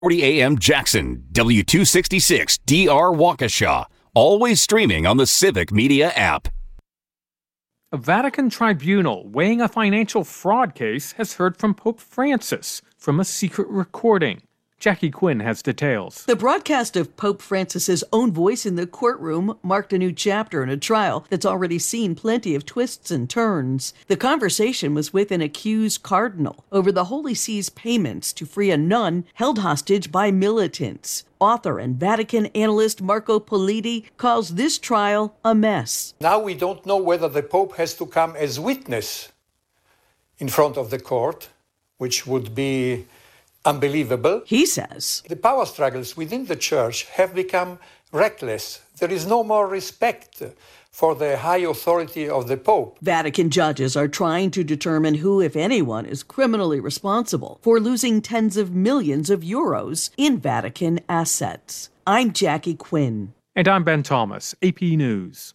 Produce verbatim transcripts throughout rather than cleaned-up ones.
forty A M Jackson, W two sixty-six D R Waukesha. Always streaming on the Civic Media app. A Vatican tribunal weighing a financial fraud case has heard from Pope Francis from a secret recording. Jackie Quinn has details. The broadcast of Pope Francis's own voice in the courtroom marked a new chapter in a trial that's already seen plenty of twists and turns. The conversation was with an accused cardinal over the Holy See's payments to free a nun held hostage by militants. Author and Vatican analyst Marco Politi calls this trial a mess. Now we don't know whether the Pope has to come as witness in front of the court, which would be unbelievable. He says the power struggles within the church have become reckless. There is no more respect for the high authority of the Pope. Vatican judges are trying to determine who, if anyone, is criminally responsible for losing tens of millions of euros in Vatican assets. I'm Jackie Quinn. And I'm Ben Thomas, A P News.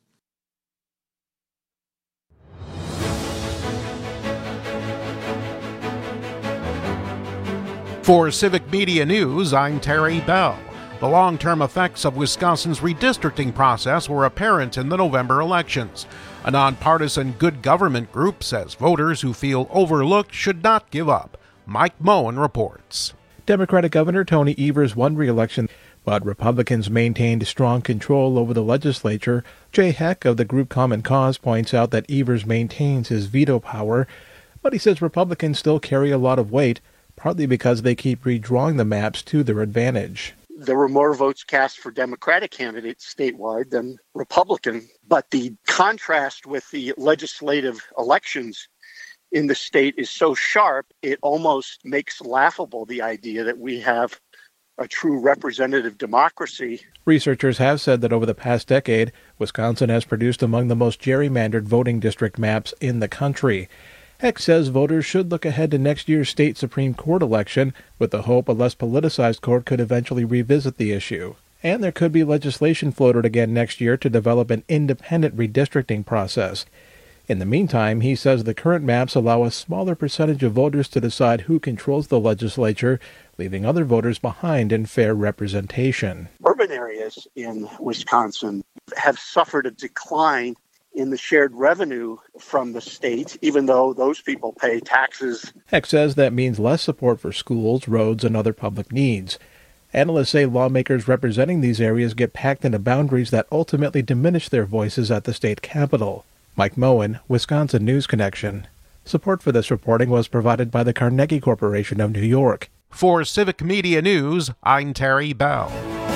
For Civic Media News, I'm Terry Bell. The long-term effects of Wisconsin's redistricting process were apparent in the November elections. A nonpartisan good government group says voters who feel overlooked should not give up. Mike Moen reports. Democratic Governor Tony Evers won re-election, but Republicans maintained strong control over the legislature. Jay Heck of the group Common Cause points out that Evers maintains his veto power, but he says Republicans still carry a lot of weight, partly because they keep redrawing the maps to their advantage. There were more votes cast for Democratic candidates statewide than Republican, but the contrast with the legislative elections in the state is so sharp, it almost makes laughable the idea that we have a true representative democracy. Researchers have said that over the past decade, Wisconsin has produced among the most gerrymandered voting district maps in the country. Heck says voters should look ahead to next year's state Supreme Court election with the hope a less politicized court could eventually revisit the issue. And there could be legislation floated again next year to develop an independent redistricting process. In the meantime, he says the current maps allow a smaller percentage of voters to decide who controls the legislature, leaving other voters behind in fair representation. Urban areas in Wisconsin have suffered a decline in the shared revenue from the state, even though those people pay taxes. Heck says that means less support for schools, roads, and other public needs. Analysts say lawmakers representing these areas get packed into boundaries that ultimately diminish their voices at the state capitol. Mike Moen, Wisconsin News Connection. Support for this reporting was provided by the Carnegie Corporation of New York. For Civic Media News, I'm Terry Bell.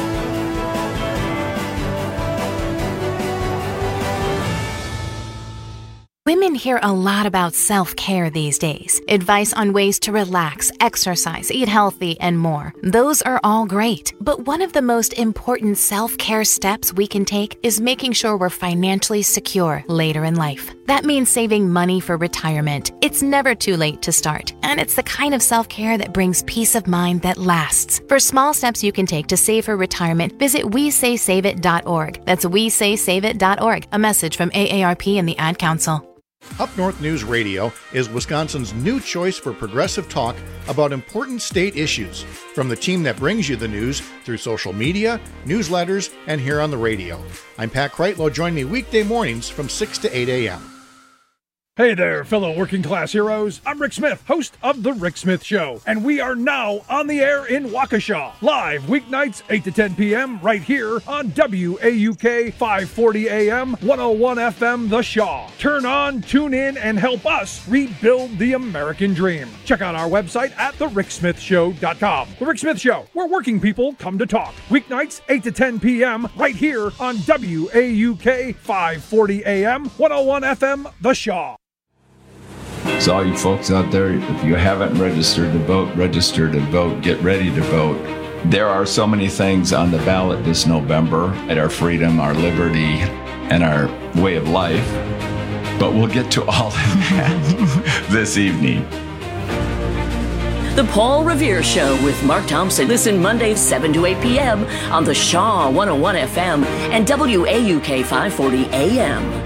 Women hear a lot about self-care these days. Advice on ways to relax, exercise, eat healthy, and more. Those are all great. But one of the most important self-care steps we can take is making sure we're financially secure later in life. That means saving money for retirement. It's never too late to start. And it's the kind of self-care that brings peace of mind that lasts. For small steps you can take to save for retirement, visit we say save it dot org. That's we say save it dot org. A message from A A R P and the Ad Council. Up North News Radio is Wisconsin's new choice for progressive talk about important state issues, from the team that brings you the news through social media, newsletters, and here on the radio. I'm Pat Kreitlow. Join me weekday mornings from six to eight a.m. Hey there, fellow working class heroes. I'm Rick Smith, host of The Rick Smith Show, and we are now on the air in Waukesha, live weeknights eight to ten p.m. right here on W A U K five forty A M, one oh one F M The Shaw. Turn on, tune in, and help us rebuild the American dream. Check out our website at the rick smith show dot com. The Rick Smith Show, where working people come to talk. Weeknights eight to ten p.m. right here on W A U K five forty A M, one oh one F M The Shaw. So all you folks out there, if you haven't registered to vote, register to vote, get ready to vote. There are so many things on the ballot this November at our freedom, our liberty, and our way of life. But we'll get to all of that this evening. The Paul Revere Show with Mark Thompson. Listen Mondays seven to eight p.m. on the Shaw one oh one F M and W A U K five forty A M.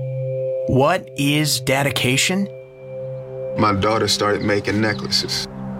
What is dedication? My daughter started making necklaces.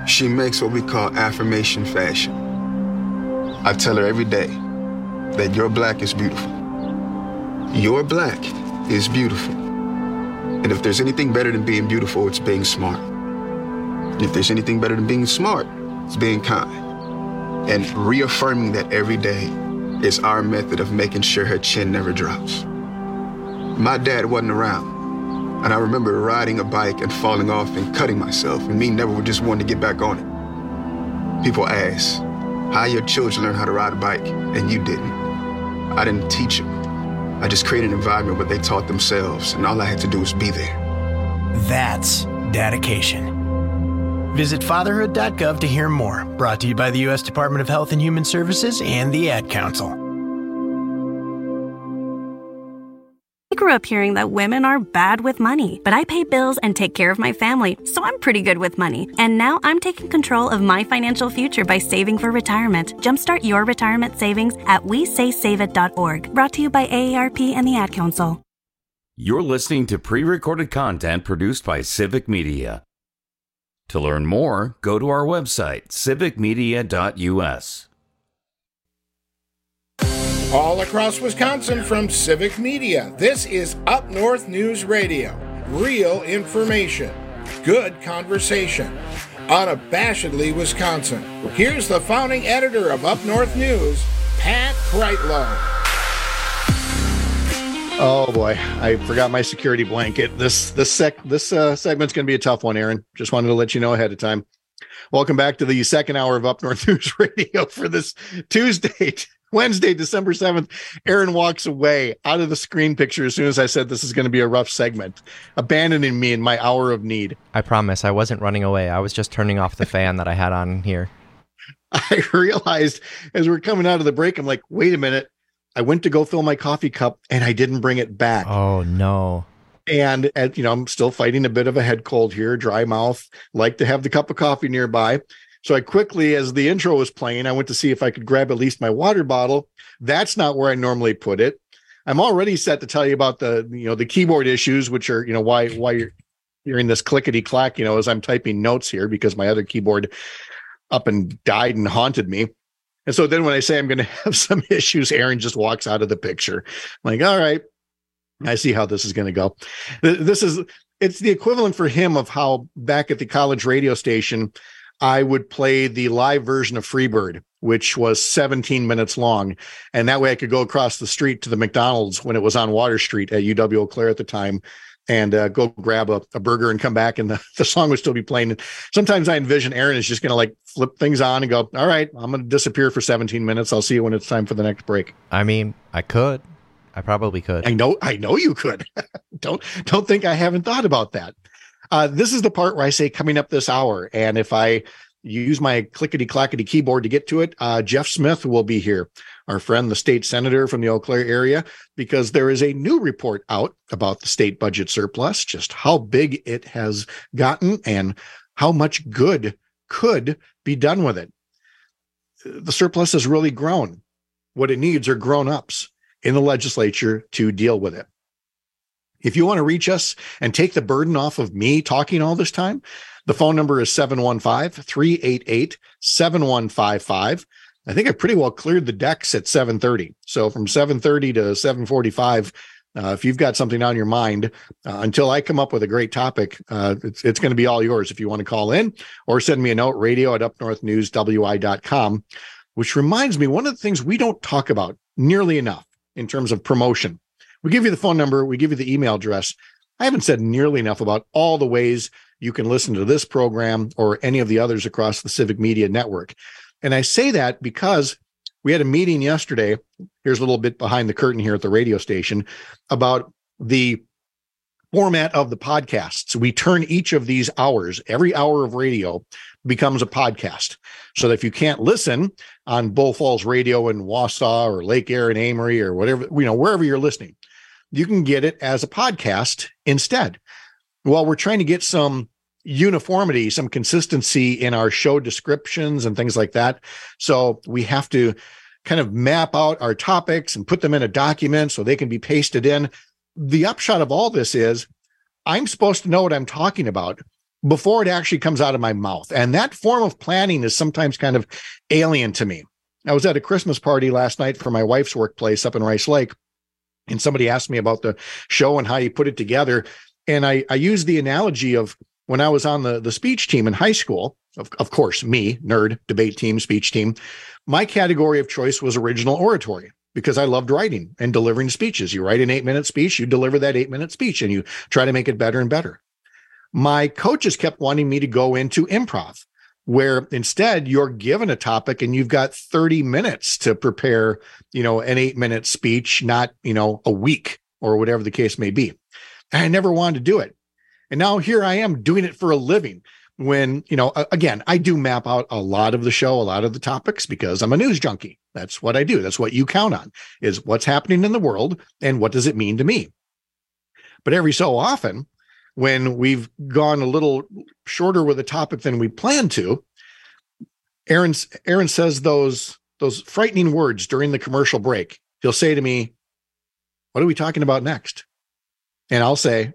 She makes what we call affirmation fashion. I tell her every day that your black is beautiful. Your black is beautiful. And if there's anything better than being beautiful, it's being smart. If there's anything better than being smart, it's being kind. And reaffirming that every day is our method of making sure her chin never drops. My dad wasn't around, and I remember riding a bike and falling off and cutting myself, and me never would just want to get back on it. People ask, how your children learn how to ride a bike, and you didn't. I didn't teach them. I just created an environment where they taught themselves, and all I had to do was be there. That's dedication. Visit fatherhood dot gov to hear more. Brought to you by the U S Department of Health and Human Services and the Ad Council. I grew up hearing that women are bad with money, but I pay bills and take care of my family, so I'm pretty good with money. And now I'm taking control of my financial future by saving for retirement. Jumpstart your retirement savings at we say save it dot org. Brought to you by A A R P and the Ad Council. You're listening to pre-recorded content produced by Civic Media. To learn more, go to our website, civic media dot u s. All across Wisconsin from Civic Media, this is Up North News Radio. Real information, good conversation, unabashedly Wisconsin. Here's the founding editor of Up North News, Pat Kreitlow. Oh boy, I forgot my security blanket. This this sec this uh, segment's going to be a tough one, Aaron. Just wanted to let you know ahead of time. Welcome back to the second hour of Up North News Radio for this Tuesday, Wednesday, December seventh. Aaron walks away out of the screen picture as soon as I said this is going to be a rough segment, abandoning me in my hour of need. I promise I wasn't running away. I was just turning off the fan that I had on here. I realized as we're coming out of the break, I'm like, wait a minute. I went to go fill my coffee cup and I didn't bring it back. Oh, no. And, and, you know, I'm still fighting a bit of a head cold here, dry mouth, like to have the cup of coffee nearby. So I quickly, as the intro was playing, I went to see if I could grab at least my water bottle. That's not where I normally put it. I'm already set to tell you about the, you know, the keyboard issues, which are, you know, why, why you're hearing this clickety clack, you know, as I'm typing notes here because my other keyboard up and died and haunted me. And so then when I say I'm going to have some issues, Aaron just walks out of the picture. I'm like, all right, I see how this is going to go. This is, it's the equivalent for him of how back at the college radio station, I would play the live version of Freebird, which was seventeen minutes long. And that way I could go across the street to the McDonald's when it was on Water Street at U W Eau Claire at the time and uh, go grab a, a burger and come back and the, the song would still be playing. Sometimes I envision Aaron is just going to like flip things on and go, all right, I'm going to disappear for seventeen minutes. I'll see you when it's time for the next break. I mean, I could. I probably could. I know, I know you could. don't, don't think I haven't thought about that. Uh, this is the part where I say coming up this hour. And if I use my clickety clackety keyboard to get to it, uh, Jeff Smith will be here, our friend, the state senator from the Eau Claire area, because there is a new report out about the state budget surplus, just how big it has gotten and how much good could be done with it. The surplus has really grown. What it needs are grown-ups in the legislature to deal with it. If you want to reach us and take the burden off of me talking all this time, the phone number is seven one five, three eight eight, seven one five five. I think I pretty well cleared the decks at seven thirty. So from seven thirty to seven forty-five, uh, if you've got something on your mind, uh, until I come up with a great topic, uh, it's, it's going to be all yours if you want to call in or send me a note, radio at up north news w i dot com, which reminds me, one of the things we don't talk about nearly enough in terms of promotion. We give you the phone number. We give you the email address. I haven't said nearly enough about all the ways you can listen to this program or any of the others across the Civic Media Network. And I say that because we had a meeting yesterday. Here's a little bit behind the curtain here at the radio station about the format of the podcasts. We turn each of these hours, every hour of radio becomes a podcast. So that if you can't listen on Bull Falls Radio in Wausau or Lake Air in Amory or whatever, you know, wherever you're listening, you can get it as a podcast instead. Well, we're trying to get some uniformity, some consistency in our show descriptions and things like that. So we have to kind of map out our topics and put them in a document so they can be pasted in. The upshot of all this is I'm supposed to know what I'm talking about, before it actually comes out of my mouth. And that form of planning is sometimes kind of alien to me. I was at a Christmas party last night for my wife's workplace up in Rice Lake, and somebody asked me about the show and how you put it together. And I, I used the analogy of when I was on the, the speech team in high school, of, of course, me, nerd, debate team, speech team, my category of choice was original oratory, because I loved writing and delivering speeches. You write an eight-minute speech, you deliver that eight-minute speech, and you try to make it better and better. My coaches kept wanting me to go into improv, where instead you're given a topic and you've got thirty minutes to prepare, you know, an eight-minute speech, not, you know, a week or whatever the case may be. And I never wanted to do it. And now here I am doing it for a living. When, you know, again, I do map out a lot of the show, a lot of the topics, because I'm a news junkie. That's what I do. That's what you count on, is what's happening in the world and what does it mean to me. But every so often, when we've gone a little shorter with a topic than we planned to, Aaron, Aaron says those, those frightening words during the commercial break. He'll say to me, "What are we talking about next?" And I'll say,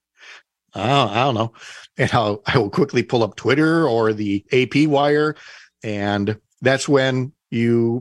Oh, I don't know. And I'll, I will quickly pull up Twitter or the A P wire. And that's when you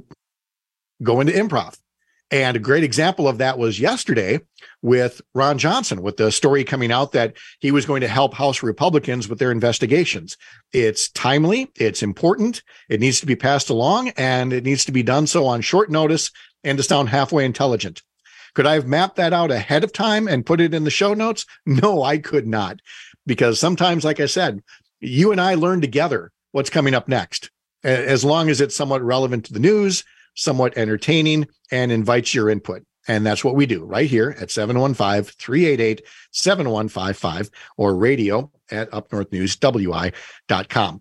go into improv. And a great example of that was yesterday with Ron Johnson, with the story coming out that he was going to help House Republicans with their investigations. It's timely, it's important, it needs to be passed along, and it needs to be done so on short notice and to sound halfway intelligent. Could I have mapped that out ahead of time and put it in the show notes? No, I could not. Because sometimes, like I said, you and I learn together what's coming up next, as long as it's somewhat relevant to the news, somewhat entertaining, and invites your input. And that's what we do right here at seven one five, three eight eight, seven one five five or radio at up north news w i dot com.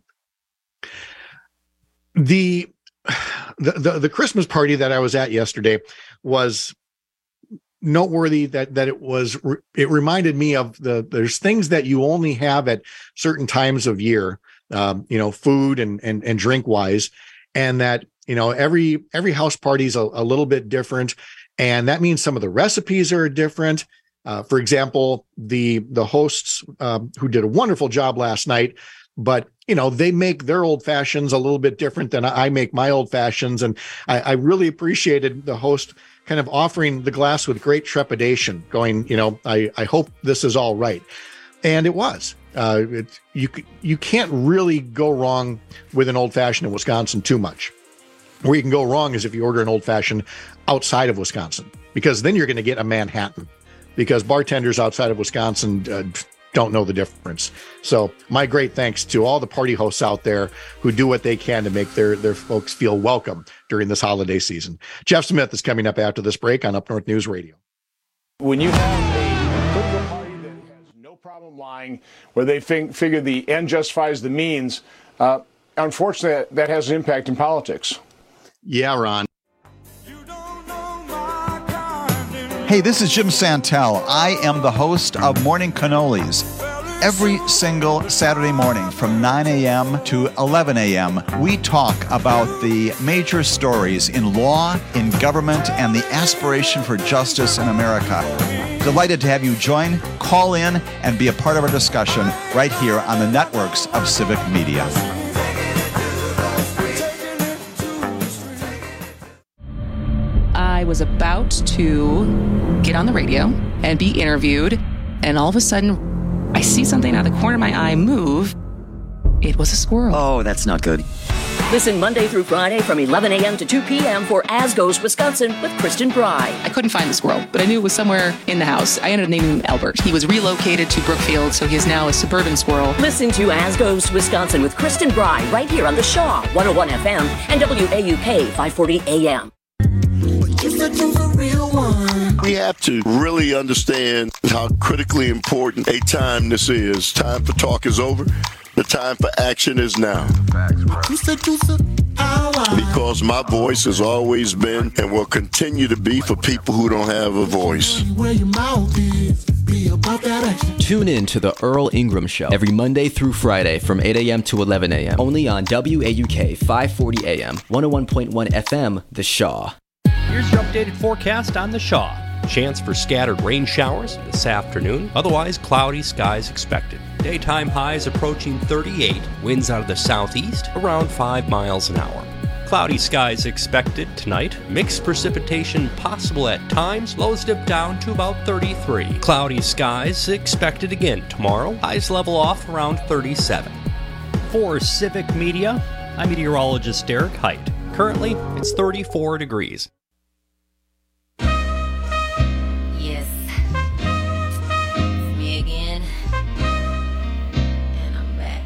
The, the, the, the Christmas party that I was at yesterday was noteworthy that that it was it reminded me of the there's things that you only have at certain times of year, um, you know, food and and and drink wise, and that, you know, every every house party is a, a little bit different, and that means some of the recipes are different. Uh, for example, the the hosts um, who did a wonderful job last night, but you know, they make their old fashions a little bit different than I make my old fashions, and I, I really appreciated the host kind of offering the glass with great trepidation, going, you know, I, I hope this is all right. And it was. Uh, it, you you can't really go wrong with an old-fashioned in Wisconsin too much. Where you can go wrong is if you order an old-fashioned outside of Wisconsin, because then you're going to get a Manhattan, because bartenders outside of Wisconsin uh, don't know the difference. So my great thanks to all the party hosts out there who do what they can to make their, their folks feel welcome during this holiday season. Jeff Smith is coming up after this break on Up North News Radio. When you have a political party that has no problem lying, where they think, figure the end justifies the means, uh, unfortunately, that has an impact in politics. Yeah, Ron. Hey, this is Jim Santel. I am the host of Morning Cannolis. Every single Saturday morning from nine a.m. to eleven a.m., we talk about the major stories in law, in government, and the aspiration for justice in America. Delighted to have you join, call in, and be a part of our discussion right here on the networks of Civic Media. I was about to get on the radio and be interviewed, and all of a sudden, I see something out of the corner of my eye move. It was a squirrel. Oh, that's not good. Listen Monday through Friday from eleven a.m. to two p.m. for As Goes Wisconsin with Kristen Bry. I couldn't find the squirrel, but I knew it was somewhere in the house. I ended up naming him Albert. He was relocated to Brookfield, so he is now a suburban squirrel. Listen to As Goes Wisconsin with Kristen Bry right here on the Shaw one oh one F M and W A U K five forty A M. We have to really understand how critically important a time this is. Time for talk is over. The time for action is now. Because my voice has always been and will continue to be for people who don't have a voice. Tune in to the Earl Ingram Show every Monday through Friday from eight a.m. to eleven a.m. only on W A U K five forty A M, one oh one point one F M, The Shaw. Here's your updated forecast on The Shaw. Chance for scattered rain showers this afternoon. Otherwise, cloudy skies expected. Daytime highs approaching thirty-eight, winds out of the southeast around five miles an hour. Cloudy skies expected tonight. Mixed precipitation possible at times. Lows dip down to about thirty-three. Cloudy skies expected again tomorrow. Highs level off around thirty-seven. For Civic Media, I'm meteorologist Derek Height. Currently, it's thirty-four degrees. Yes. It's me again. And I'm back.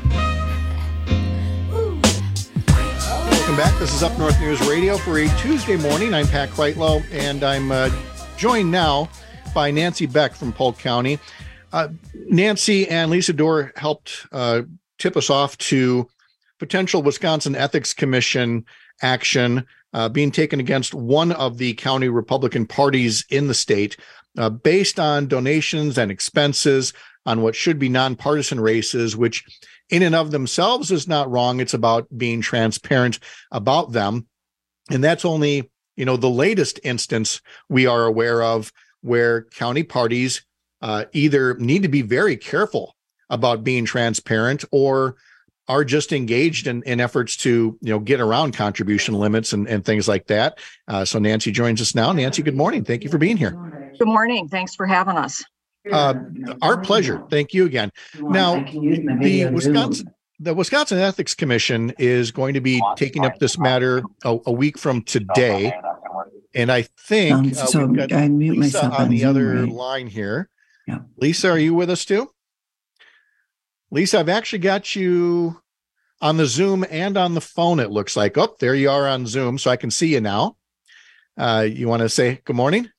Welcome back. This is Up North News Radio for a Tuesday morning. I'm Pat Kreitlow, and I'm uh, joined now by Nancy Beck from Polk County. Uh, Nancy and Lisa Dorr helped uh, tip us off to potential Wisconsin Ethics Commission action uh, being taken against one of the county Republican parties in the state uh, based on donations and expenses on what should be nonpartisan races, which in and of themselves is not wrong. It's about being transparent about them. And that's only, you know, the latest instance we are aware of where county parties uh, either need to be very careful about being transparent or are just engaged in, in efforts to, you know, get around contribution limits and, and things like that. Uh, so Nancy joins us now. Nancy, good morning. Thank you for being here. Good morning. Thanks for having us. Uh, our pleasure. Thank you again. Now, the Wisconsin, the Wisconsin Ethics Commission is going to be taking up this matter a, a week from today. And I think Um, uh, so we've got I mute Lisa myself on on the Zoom, other right? line here. Yeah. Lisa, are you with us too? Lisa, I've actually got you on the Zoom and on the phone, it looks like. Oh, there you are on Zoom, so I can see you now. Uh, you want to say good morning?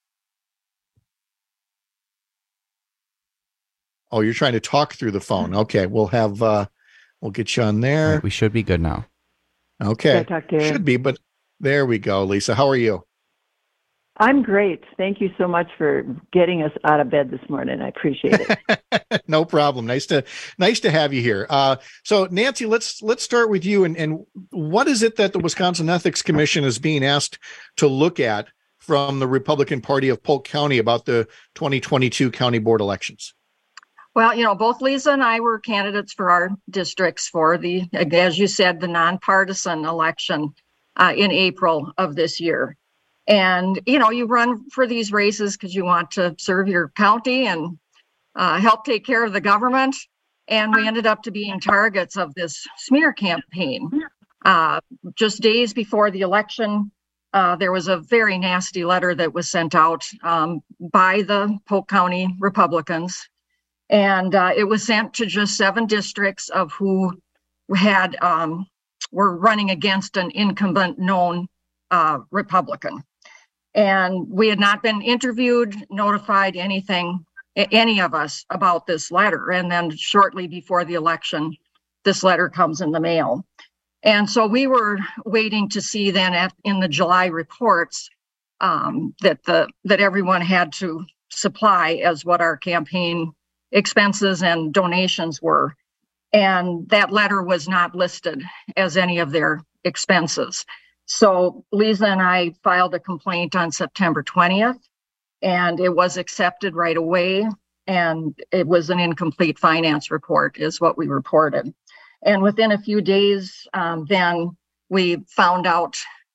Oh, you're trying to talk through the phone. Okay, we'll have, uh, we'll get you on there. Right, we should be good now. Okay, Can I talk to you? should be, but there we go. Lisa, how are you? I'm great. Thank you so much for getting us out of bed this morning. I appreciate it. No problem. Nice to nice to have you here. Uh, so Nancy, let's let's start with you. And, and what is it that the Wisconsin Ethics Commission is being asked to look at from the Republican Party of Polk County about the twenty twenty-two county board elections? Well, you know, both Lisa and I were candidates for our districts for the, as you said, the nonpartisan election uh, in April of this year. And, you know, you run for these races because you want to serve your county and uh, help take care of the government. And we ended up to being targets of this smear campaign. Uh, just days before the election, uh, there was a very nasty letter that was sent out um, by the Polk County Republicans. And uh, it was sent to just seven districts of who had um, were running against an incumbent known uh, Republican. And we had not been interviewed, notified, anything, any of us about this letter. And then shortly before the election, this letter comes in the mail. And so we were waiting to see then at, in the July reports um, that the that everyone had to supply as what our campaign expenses and donations were. And that letter was not listed as any of their expenses. So Lisa and I filed a complaint on September twentieth, and it was accepted right away. And it was an incomplete finance report is what we reported. And within a few days, um, then we found out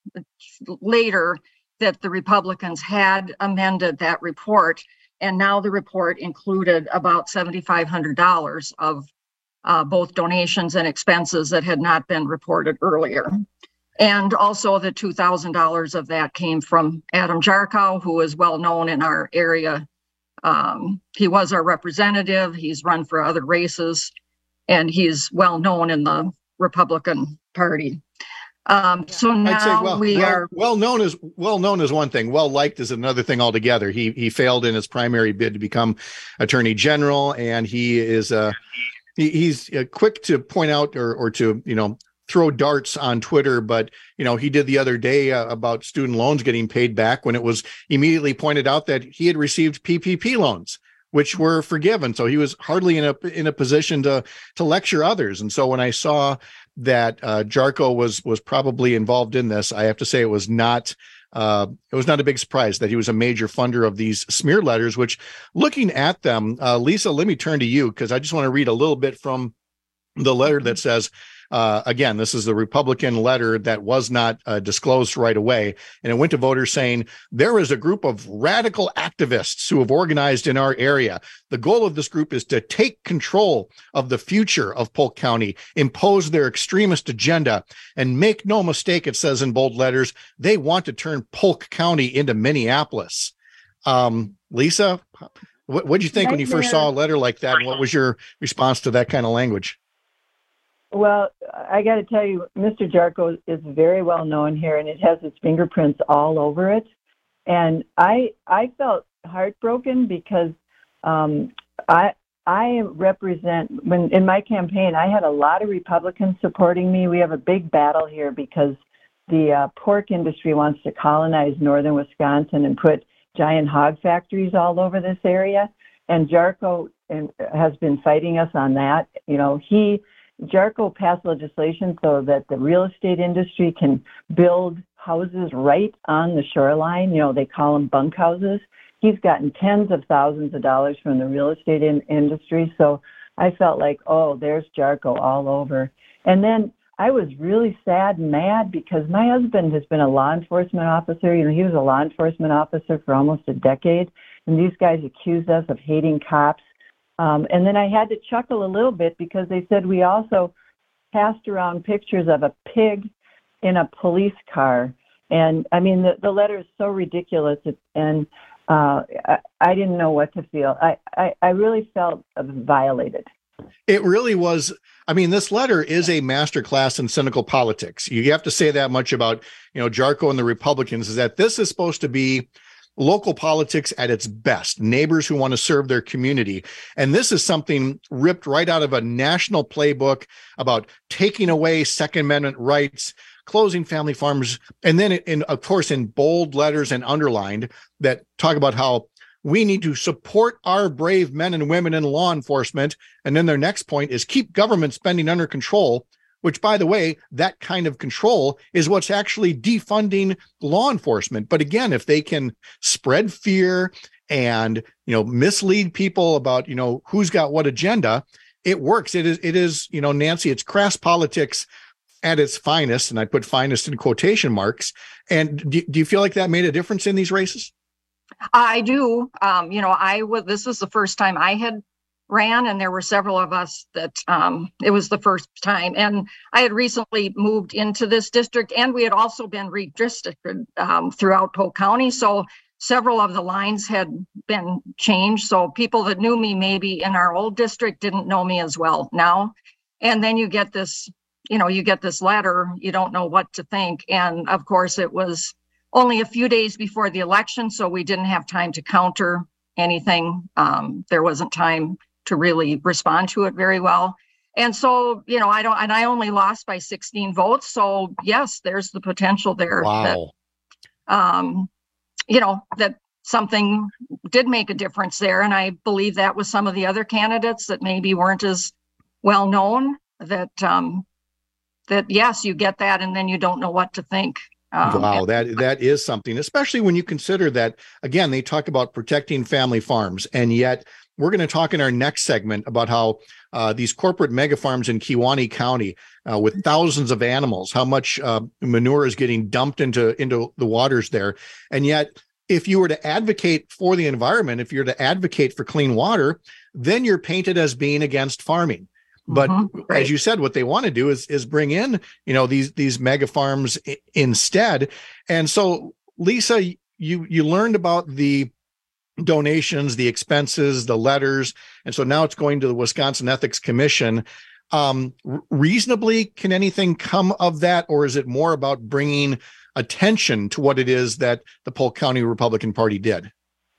later that the Republicans had amended that report. And now the report included about seven thousand five hundred dollars of uh, both donations and expenses that had not been reported earlier. And also the two thousand dollars of that came from Adam Jarkow, who is well known in our area. Um, he was our representative. He's run for other races, and he's well known in the Republican Party. Um, so now I'd say well, we well, are well known as well known as one thing. Well liked is another thing altogether. He he failed in his primary bid to become Attorney General, and he is uh he, he's uh, quick to point out or or to you know throw darts on Twitter. But you know he did the other day uh, about student loans getting paid back when it was immediately pointed out that he had received P P P loans, which were forgiven. So he was hardly in a in a position to to lecture others. And so when I saw that uh, Jarkow was was probably involved in this, I have to say it was not uh, it was not a big surprise that he was a major funder of these smear letters, which looking at them, uh, Lisa, let me turn to you because I just want to read a little bit from the letter that says, Uh, again, this is the Republican letter that was not uh, disclosed right away. And it went to voters saying, there is a group of radical activists who have organized in our area. The goal of this group is to take control of the future of Polk County, impose their extremist agenda, and make no mistake, it says in bold letters, they want to turn Polk County into Minneapolis. Um, Lisa, what did you think when you first saw a letter like that? And what was your response to that kind of language? Well, I got to tell you, Mister Jarchow is very well known here, and it has his fingerprints all over it. And I I felt heartbroken because um, I I represent, when in my campaign, I had a lot of Republicans supporting me. We have a big battle here because the uh, pork industry wants to colonize northern Wisconsin and put giant hog factories all over this area. And Jarchow has been fighting us on that. You know, he... Jarchow passed legislation so that the real estate industry can build houses right on the shoreline. You know, they call them bunk houses. He's gotten tens of thousands of dollars from the real estate in- industry. So I felt like, oh, there's Jarchow all over. And then I was really sad and mad because my husband has been a law enforcement officer. You know, he was a law enforcement officer for almost a decade. And these guys accused us of hating cops. Um, and then I had to chuckle a little bit because they said we also passed around pictures of a pig in a police car. And, I mean, the, the letter is so ridiculous, it, and uh, I, I didn't know what to feel. I, I, I really felt violated. It really was. I mean, this letter is a masterclass in cynical politics. You have to say that much about, you know, Jarchow and the Republicans, is that this is supposed to be local politics at its best, neighbors who want to serve their community. And this is something ripped right out of a national playbook about taking away Second Amendment rights, closing family farms, and then, in, of course, in bold letters and underlined that talk about how we need to support our brave men and women in law enforcement. And then their next point is keep government spending under control, which, by the way, that kind of control is what's actually defunding law enforcement. But again, if they can spread fear and, you know, mislead people about, you know, who's got what agenda, it works. It is, it is, you know, Nancy, it's crass politics at its finest. And I put finest in quotation marks. And do, do you feel like that made a difference in these races? I do. Um, you know, I was, this was the first time I had ran, and there were several of us that um, it was the first time. And I had recently moved into this district, and we had also been redistricted um, throughout Polk County. So several of the lines had been changed. So people that knew me maybe in our old district didn't know me as well now. And then you get this, you know, you get this letter, you don't know what to think. And of course, it was only a few days before the election, so we didn't have time to counter anything. Um, there wasn't time to really respond to it very well. And so, you know, I don't, and I only lost by sixteen votes. So yes, there's the potential there. Wow. That, um, you know, that something did make a difference there. And I believe that was some of the other candidates that maybe weren't as well known, that, um, that yes, you get that, and then you don't know what to think. Um, wow, that that is something, especially when you consider that, again, they talk about protecting family farms, and yet we're going to talk in our next segment about how uh, these corporate mega farms in Kewaunee County uh, with thousands of animals, how much uh, manure is getting dumped into, into the waters there. And yet, if you were to advocate for the environment, if you're to advocate for clean water, then you're painted as being against farming. But mm-hmm. right. as you said, what they want to do is is bring in, you know, these these mega farms I- instead. And so, Lisa, you you learned about the donations, the expenses, the letters, and so now it's going to the Wisconsin Ethics Commission. Um, reasonably, can anything come of that, or is it more about bringing attention to what it is that the Polk County Republican Party did?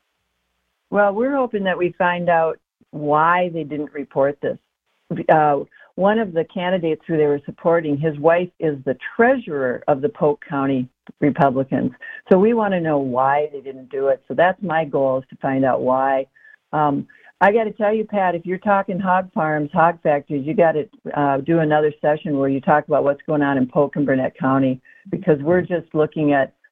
Well, we're hoping that we find out why they didn't report this. Uh, one of the candidates who they were supporting, his wife is the treasurer of the Polk County Republicans. So we want to know why they didn't do it. So that's my goal, is to find out why. Um, I got to tell you, Pat, if you're talking hog farms, hog factories, you got to uh, do another session where you talk about what's going on in Polk and Burnett County, because we're just looking at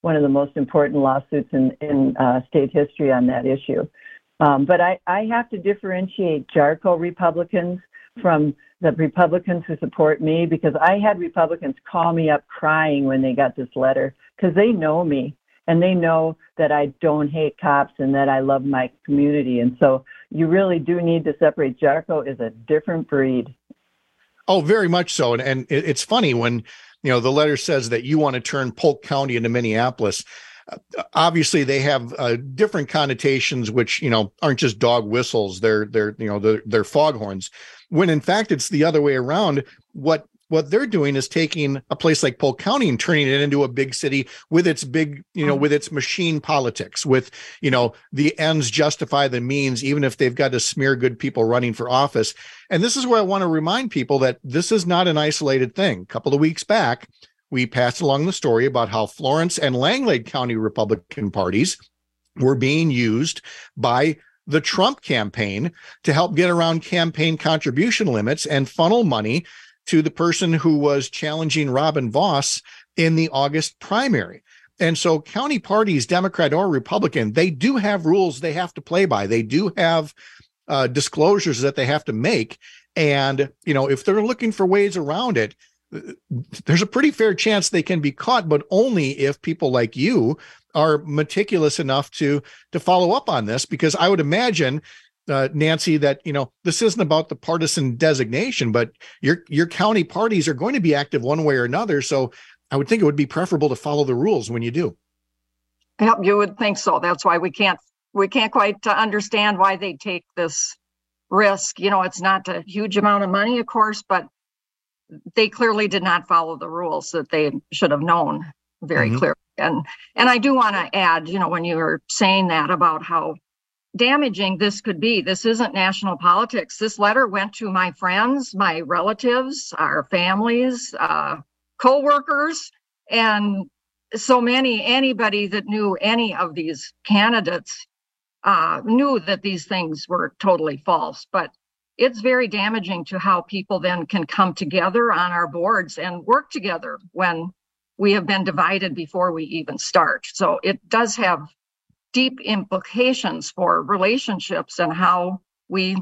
one of the most important lawsuits in, in uh, state history on that issue. Um, but I, I have to differentiate JARCO Republicans from the Republicans who support me, because I had Republicans call me up crying when they got this letter, because they know me and they know that I don't hate cops and that I love my community. And so you really do need to separate. JARCO is a different breed. Oh, very much so. And, and it, it's funny when, you know, the letter says that you want to turn Polk County into Minneapolis. Uh, obviously, they have uh, different connotations, which, you know, aren't just dog whistles. They're, they're, you know, they're, they're foghorns. When in fact, it's the other way around. What what they're doing is taking a place like Polk County and turning it into a big city with its big, you know, with its machine politics, with, you know, the ends justify the means, even if they've got to smear good people running for office. And this is where I want to remind people that this is not an isolated thing. A couple of weeks back, we passed along the story about how Florence and Langlade County Republican parties were being used by the Trump campaign to help get around campaign contribution limits and funnel money to the person who was challenging Robin Vos in the August primary. And so county parties, Democrat or Republican, they do have rules they have to play by. They do have uh, disclosures that they have to make. And, you know, if they're looking for ways around it, there's a pretty fair chance they can be caught, but only if people like you are meticulous enough to to follow up on this. Because I would imagine, uh, Nancy, that, you know, this isn't about the partisan designation, but your your county parties are going to be active one way or another. So I would think it would be preferable to follow the rules when you do. Yep, you would think so. That's why we can't we can't quite understand why they take this risk. You know, it's not a huge amount of money, of course, but they clearly did not follow the rules that they should have known very mm-hmm. clearly. And and I do want to add, you know, when you were saying that about how damaging this could be, this isn't national politics. This letter went to my friends, my relatives, our families, uh, co-workers, and so many, anybody that knew any of these candidates uh, knew that these things were totally false. But it's very damaging to how people then can come together on our boards and work together when we have been divided before we even start. So it does have deep implications for relationships and how we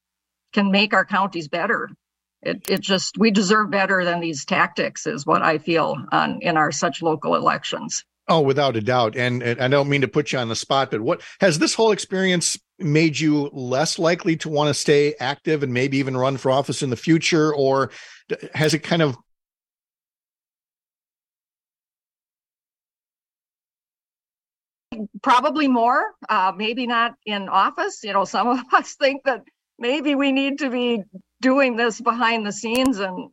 can make our counties better. It, it just, we deserve better than these tactics is what I feel on in our such local elections. Oh, without a doubt. And, and I don't mean to put you on the spot, but what has this whole experience made you less likely to want to stay active and maybe even run for office in the future? Or has it kind of Probably more, uh, maybe not in office. You know, some of us think that maybe we need to be doing this behind the scenes and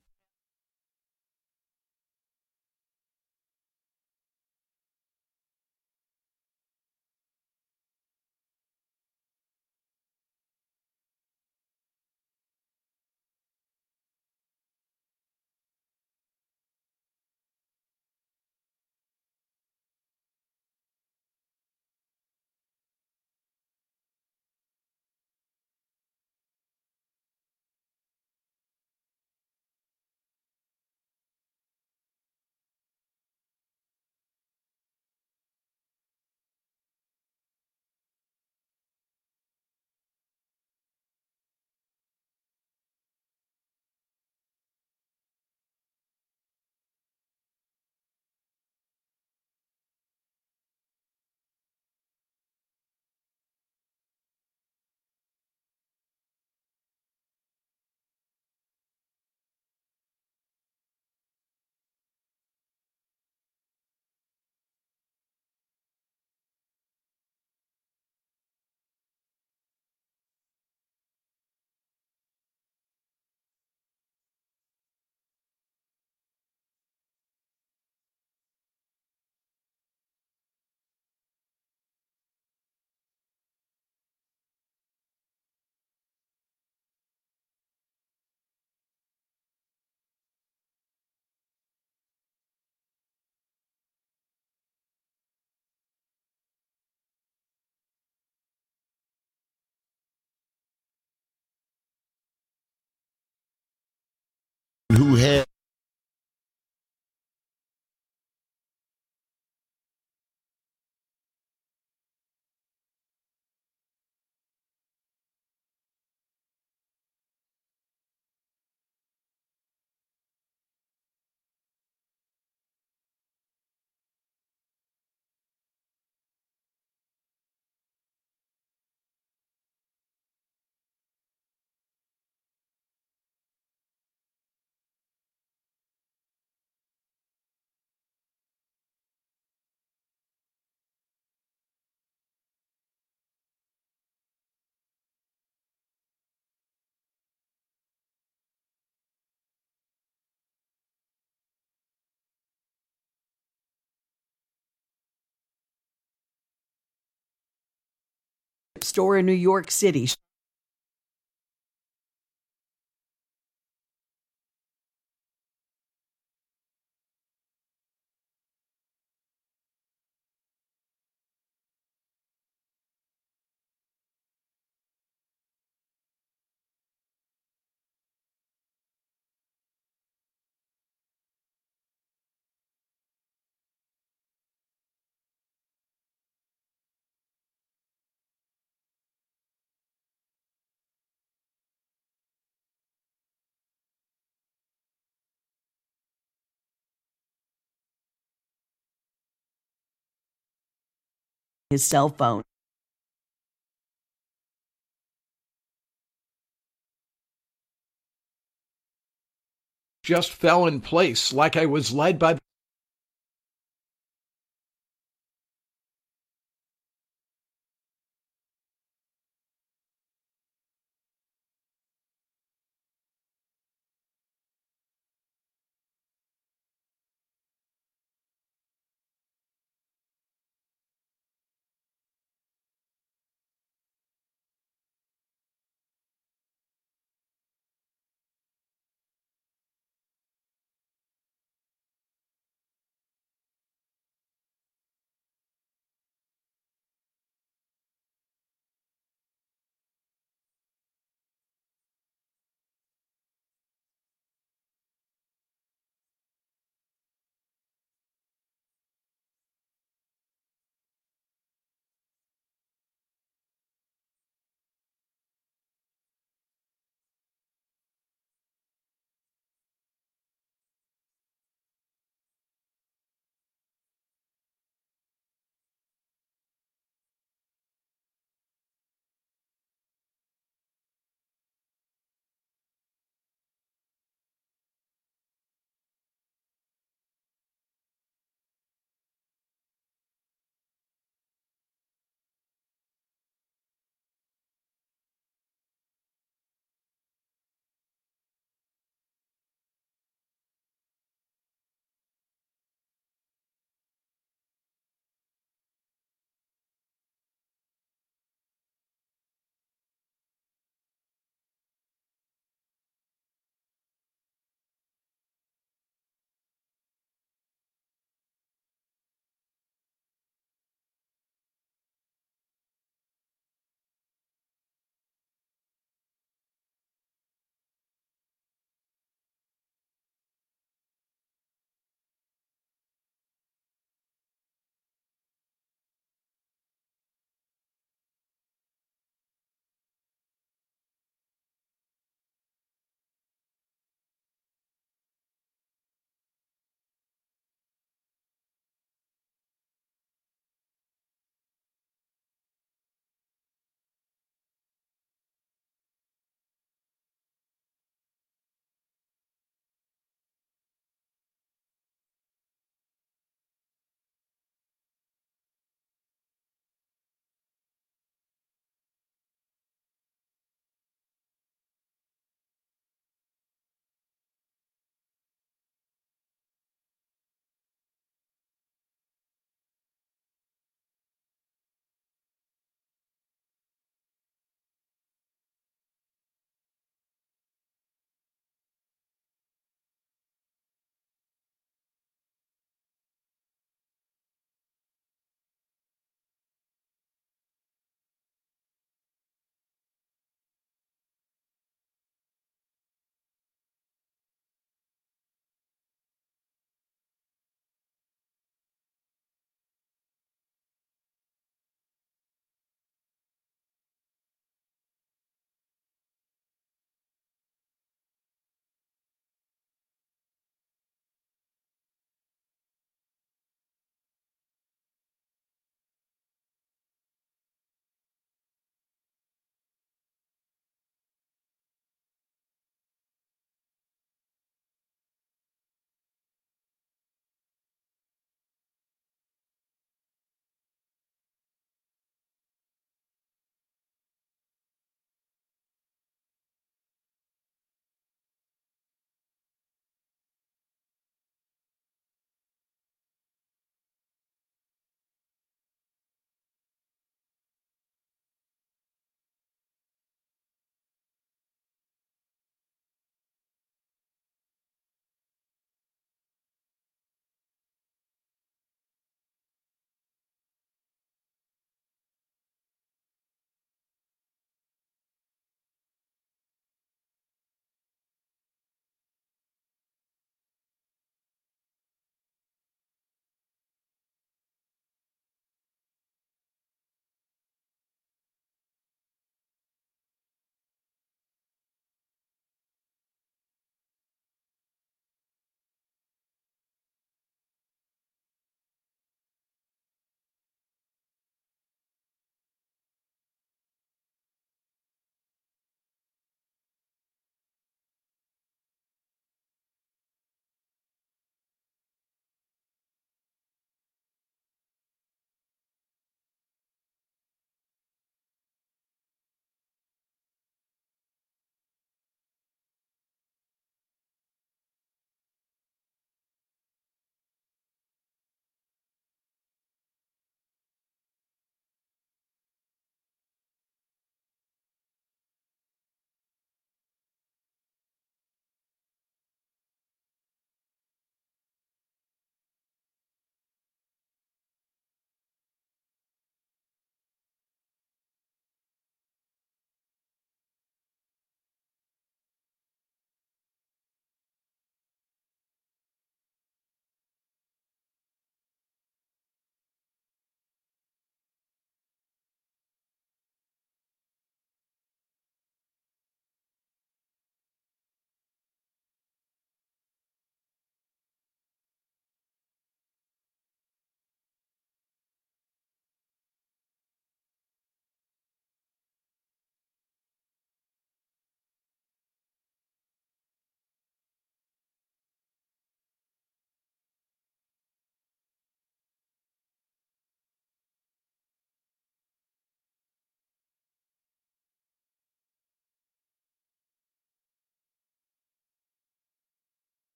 flagship store in New York City. His cell phone. Just fell in place like I was led by the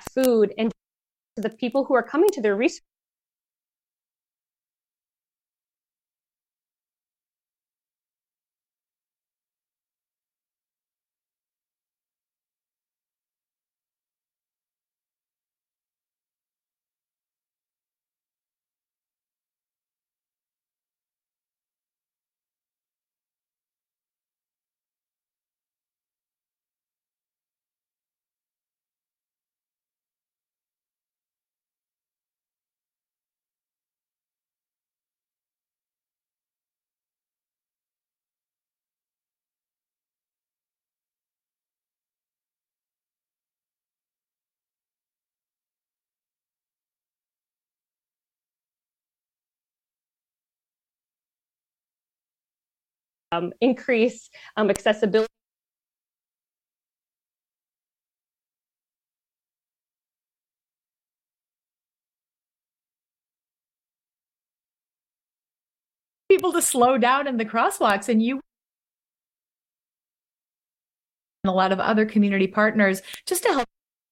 food and to the people who are coming to their research. Um, increase um, accessibility. People to slow down in the crosswalks, and you and a lot of other community partners just to help.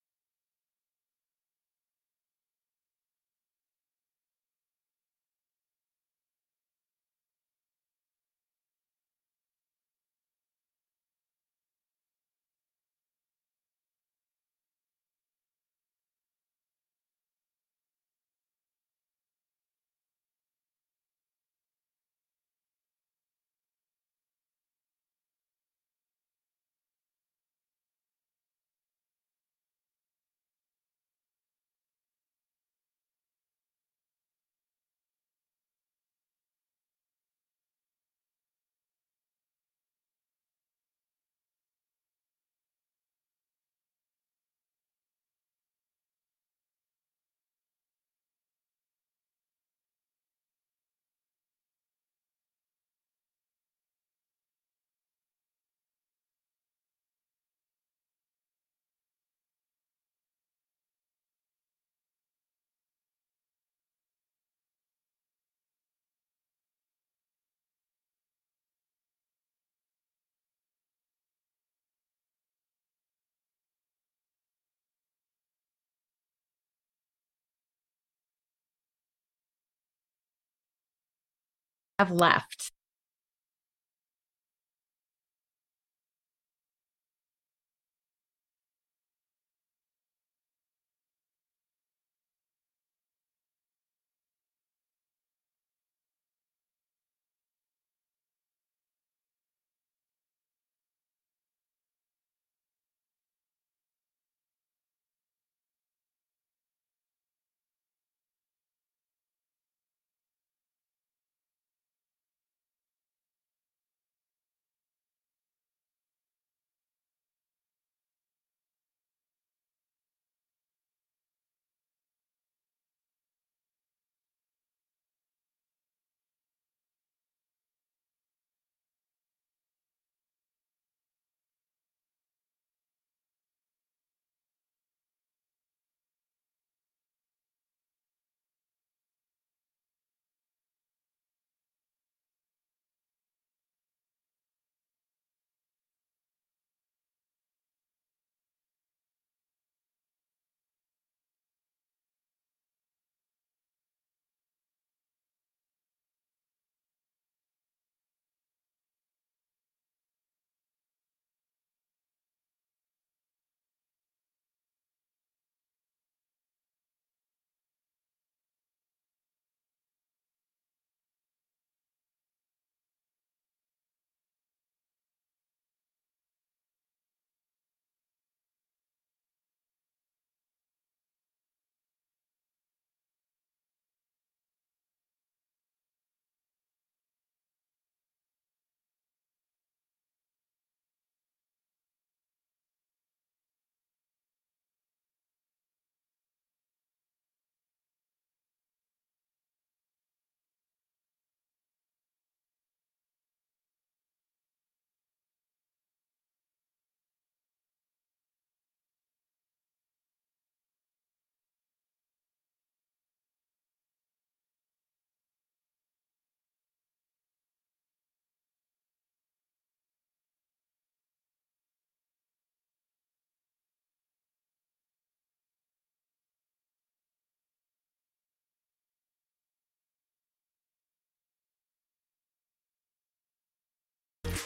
Have left.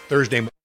Thursday